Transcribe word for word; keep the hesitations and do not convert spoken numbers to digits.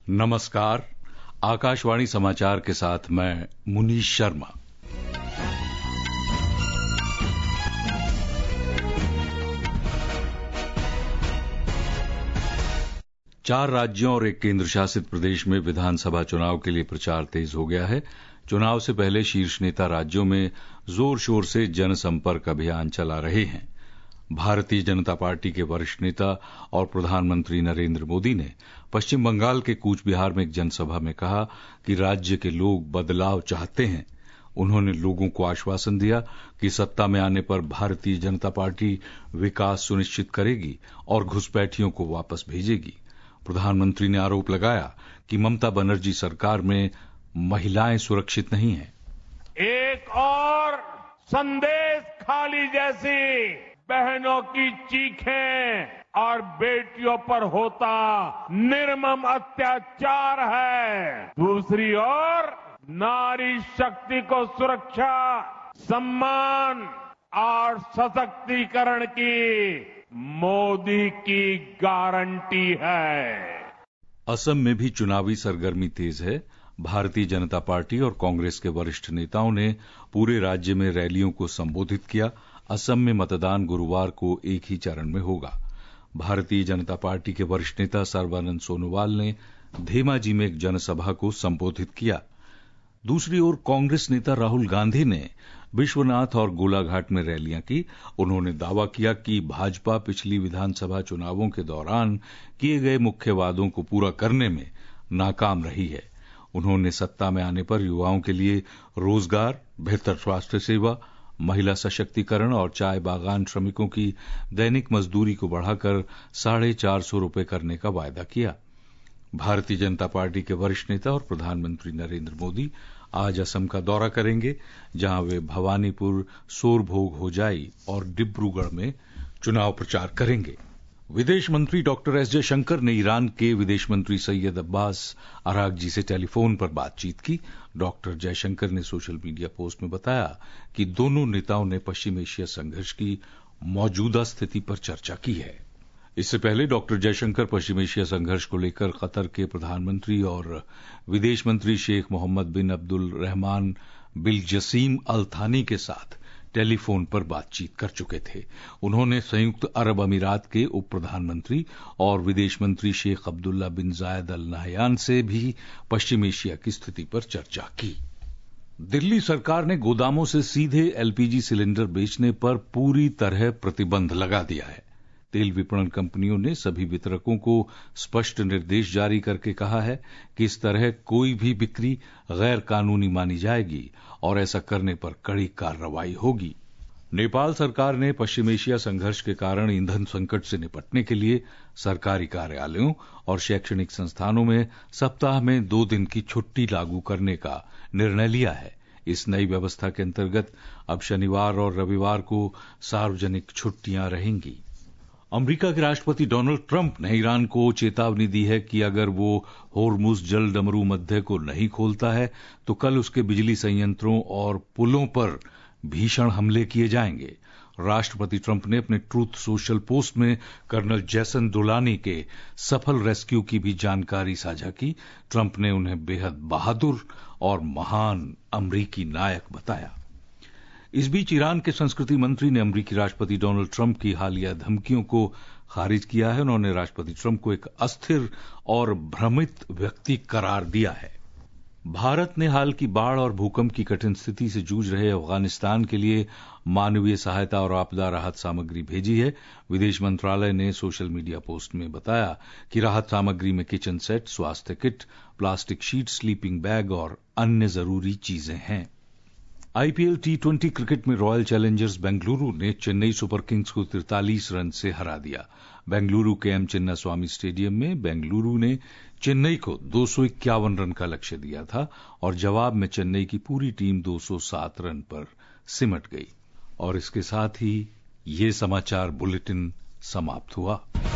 नमस्कार। आकाशवाणी समाचार के साथ मैं मुनीश शर्मा। चार राज्यों और एक केंद्र शासित प्रदेश में विधानसभा चुनाव के लिए प्रचार तेज हो गया है। चुनाव से पहले शीर्ष नेता राज्यों में जोर शोर से जनसंपर्क अभियान चला रहे हैं। भारतीय जनता पार्टी के वरिष्ठ नेता और प्रधानमंत्री नरेंद्र मोदी ने पश्चिम बंगाल के कूच बिहार में एक जनसभा में कहा कि राज्य के लोग बदलाव चाहते हैं। उन्होंने लोगों को आश्वासन दिया कि सत्ता में आने पर भारतीय जनता पार्टी विकास सुनिश्चित करेगी और घुसपैठियों को वापस भेजेगी। प्रधानमंत्री ने आरोप लगाया कि ममता बनर्जी सरकार में महिलाएं सुरक्षित नहीं हैं। एक और संदेश खाली जैसी बहनों की चीखें और बेटियों पर होता निर्मम अत्याचार है। दूसरी ओर नारी शक्ति को सुरक्षा, सम्मान और सशक्तिकरण की मोदी की गारंटी है। असम में भी चुनावी सरगर्मी तेज है। भारतीय जनता पार्टी और कांग्रेस के वरिष्ठ नेताओं ने पूरे राज्य में रैलियों को संबोधित किया। असम में मतदान गुरुवार को एक ही चरण में होगा। भारतीय जनता पार्टी के वरिष्ठ नेता सर्बानंद सोनोवाल ने धेमाजी में एक जनसभा को संबोधित किया। दूसरी ओर कांग्रेस नेता राहुल गांधी ने विश्वनाथ और गोलाघाट में रैलियां की। उन्होंने दावा किया कि भाजपा पिछली विधानसभा चुनावों के दौरान किए गए मुख्य वादों को पूरा करने में नाकाम रही है। उन्होंने सत्ता में आने पर युवाओं के लिए रोजगार, बेहतर स्वास्थ्य सेवा, महिला सशक्तिकरण और चाय बागान श्रमिकों की दैनिक मजदूरी को बढ़ाकर साढ़े चार सौ रुपये करने का वायदा किया। भारतीय जनता पार्टी के वरिष्ठ नेता और प्रधानमंत्री नरेंद्र मोदी आज असम का दौरा करेंगे, जहां वे भवानीपुर, सोरभोग, होजाई और डिब्रूगढ़ में चुनाव प्रचार करेंगे। विदेश मंत्री डॉक्टर एस जयशंकर ने ईरान के विदेश मंत्री सैयद अब्बास अरागची से टेलीफोन पर बातचीत की। डॉक्टर जयशंकर ने सोशल मीडिया पोस्ट में बताया कि दोनों नेताओं ने पश्चिम एशिया संघर्ष की मौजूदा स्थिति पर चर्चा की है। इससे पहले डॉक्टर जयशंकर पश्चिम एशिया संघर्ष को लेकर कतर के प्रधानमंत्री और विदेश मंत्री Sheikh Mohammed bin Abdul Rahman bin Jassim Al Thani के साथ टेलीफोन पर बातचीत कर चुके थे। उन्होंने संयुक्त अरब अमीरात के उप प्रधानमंत्री और विदेश मंत्री शेख अब्दुल्ला बिन जायद अल नहयान से भी पश्चिम एशिया की स्थिति पर चर्चा की। दिल्ली सरकार ने गोदामों से सीधे एलपीजी सिलेंडर बेचने पर पूरी तरह प्रतिबंध लगा दिया है। तेल विपणन कंपनियों ने सभी वितरकों को स्पष्ट निर्देश जारी करके कहा है कि इस तरह कोई भी बिक्री गैर कानूनी मानी जाएगी और ऐसा करने पर कड़ी कार्रवाई होगी। नेपाल सरकार ने पश्चिम एशिया संघर्ष के कारण ईंधन संकट से निपटने के लिए सरकारी कार्यालयों और शैक्षणिक संस्थानों में सप्ताह में दो दिन की छुट्टी लागू करने का निर्णय लिया है। इस नई व्यवस्था के अंतर्गत अब शनिवार और रविवार को सार्वजनिक छुट्टियां रहेंगी। अमेरिका के राष्ट्रपति डोनाल्ड ट्रंप ने ईरान को चेतावनी दी है कि अगर वो होर्मुज जल डमरू मध्य को नहीं खोलता है तो कल उसके बिजली संयंत्रों और पुलों पर भीषण हमले किए जाएंगे। राष्ट्रपति ट्रंप ने अपने ट्रूथ सोशल पोस्ट में कर्नल जैसन डोलानी के सफल रेस्क्यू की भी जानकारी साझा की। ट्रंप ने उन्हें बेहद बहादुर और महान अमरीकी नायक बताया। इस बीच ईरान के संस्कृति मंत्री ने अमरीकी राष्ट्रपति डोनाल्ड ट्रंप की हालिया धमकियों को खारिज किया है। उन्होंने राष्ट्रपति ट्रंप को एक अस्थिर और भ्रमित व्यक्ति करार दिया है। भारत ने हाल की बाढ़ और भूकंप की कठिन स्थिति से जूझ रहे अफगानिस्तान के लिए मानवीय सहायता और आपदा राहत सामग्री भेजी है। विदेश मंत्रालय ने सोशल मीडिया पोस्ट में बताया कि राहत सामग्री में किचन सेट, स्वास्थ्य kit, plastic sheet, sleeping bag और अन्य जरूरी चीजें हैं। आईपीएल टी ट्वेंटी क्रिकेट में रॉयल चैलेंजर्स बेंगलुरु ने चेन्नई सुपर किंग्स को तिरतालीस रन से हरा दिया। बेंगलुरु के एम चिन्नास्वामी स्टेडियम में बेंगलुरु ने चेन्नई को दो सौ इक्यावन रन का लक्ष्य दिया था और जवाब में चेन्नई की पूरी टीम दो सौ सात रन पर सिमट गई। और इसके साथ ही ये समाचार बुलेटिन समाप्त हुआ।